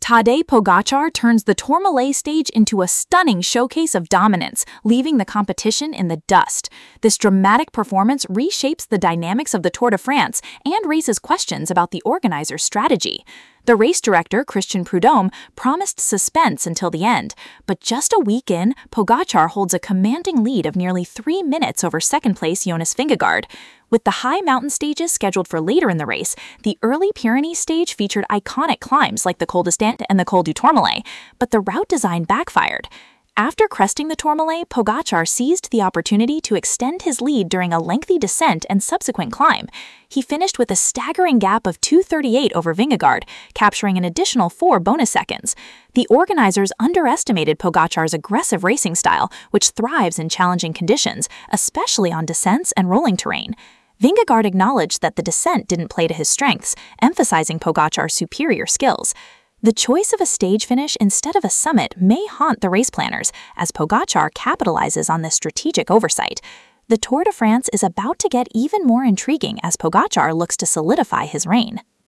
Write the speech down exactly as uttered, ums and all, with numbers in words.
Tadej Pogacar turns the Tourmalet stage into a stunning showcase of dominance, leaving the competition in the dust. This dramatic performance reshapes the dynamics of the Tour de France and raises questions about the organizer's strategy. The race director, Christian Prudhomme, promised suspense until the end, but just a week in, Pogacar holds a commanding lead of nearly three minutes over second-place Jonas Vingegaard. With the high mountain stages scheduled for later in the race, the early Pyrenees stage featured iconic climbs like the Col d'Estaing and the Col du Tourmalet, but the route design backfired. After cresting the Tourmalet, Pogacar seized the opportunity to extend his lead during a lengthy descent and subsequent climb. He finished with a staggering gap of two thirty-eight over Vingegaard, capturing an additional four bonus seconds. The organizers underestimated Pogacar's aggressive racing style, which thrives in challenging conditions, especially on descents and rolling terrain. Vingegaard acknowledged that the descent didn't play to his strengths, emphasizing Pogacar's superior skills. The choice of a stage finish instead of a summit may haunt the race planners, as Pogacar capitalizes on this strategic oversight. The Tour de France is about to get even more intriguing as Pogacar looks to solidify his reign.